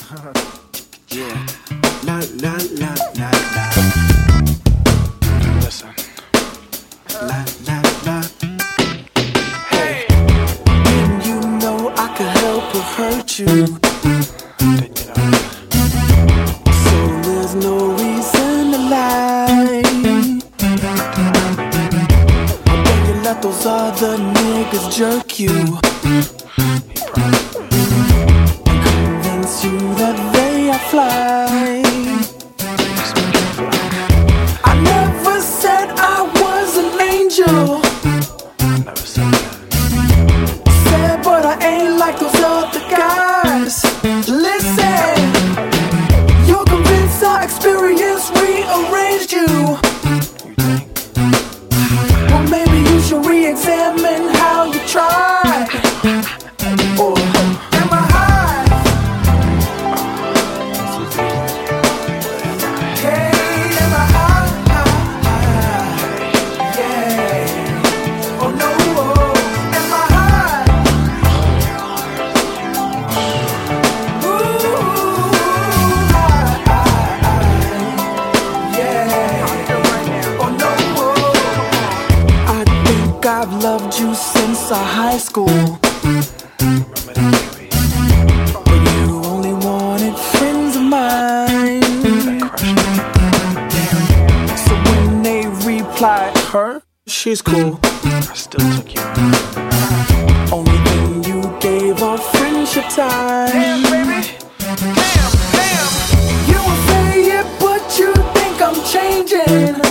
Yeah. La la la la la. Listen. La la la. Hey. And you know I could help or hurt you. So there's no reason to lie. When you let those other niggas jerk you, convince you that they are fly. I never said I was an angel. I never said that. Said, but I ain't like those other guys. Listen, you're convinced our experience rearranged you. You think? Well, maybe you should re-examine how you tried. Or am I high? Hey, am I high? Yeah. Oh no, am I high? Ooh, yeah. Oh no. I think I've loved you since our high school. Remember that, baby? But you only wanted friends of mine. That crush. So when they replied, her, she's cool. I still took you. Only thing you gave our friendship time. Damn, baby. Damn. You will say it, but you think I'm changing.